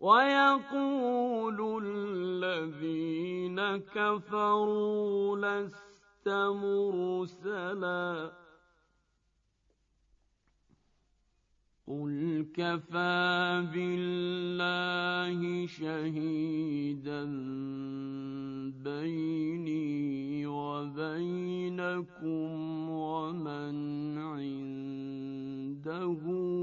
ويقول الذين كفروا لست مرسلا قل كفى بالله شهيدا بيني وبينكم ومن عنده